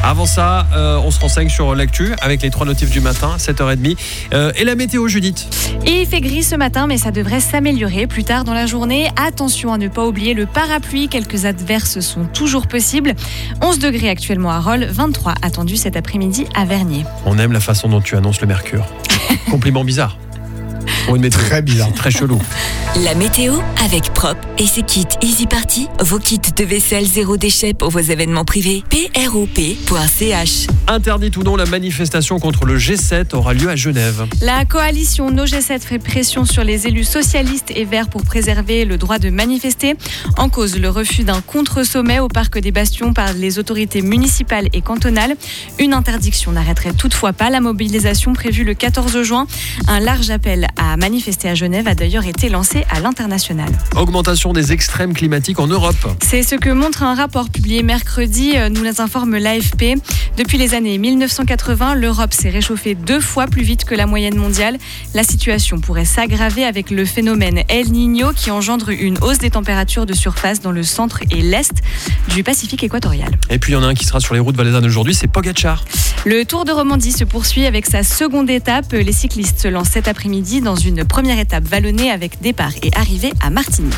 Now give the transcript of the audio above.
Avant ça, on se renseigne sur l'actu avec les 3 notifs du matin, 7h30. Et la météo, Judith. Et il fait gris ce matin, mais ça devrait s'améliorer plus tard dans la journée. Attention à ne pas oublier le parapluie. Quelques averses sont toujours possibles. 11 degrés actuellement à Rolle, 23 attendus cet après-midi à Vernier. On aime la façon dont tu annonces le mercure. Compliment bizarre. Pour une météo. Très bizarre. Très chelou. La météo avec Prop et ses kits Easy Party, vos kits de vaisselle zéro déchet pour vos événements privés. prop.ch. Interdite ou non, la manifestation contre le G7 aura lieu à Genève. La coalition No G7 fait pression sur les élus socialistes et verts pour préserver le droit de manifester. En cause, le refus d'un contre-sommet au Parc des Bastions par les autorités municipales et cantonales. Une interdiction n'arrêterait toutefois pas la mobilisation prévue le 14 juin. Un large appel à manifester à Genève a d'ailleurs été lancé à l'international. Augmentation des extrêmes climatiques en Europe. C'est ce que montre un rapport publié mercredi, nous les informe l'AFP. Depuis les années 1980, l'Europe s'est réchauffée 2 fois plus vite que la moyenne mondiale. La situation pourrait s'aggraver avec le phénomène El Niño qui engendre une hausse des températures de surface dans le centre et l'est du Pacifique équatorial. Et puis il y en a un qui sera sur les routes valaisannes aujourd'hui, c'est Pogacar. Le Tour de Romandie se poursuit avec sa seconde étape. Les cyclistes se lancent cet après-midi dans une première étape vallonnée avec départ et arrivée à Martigny.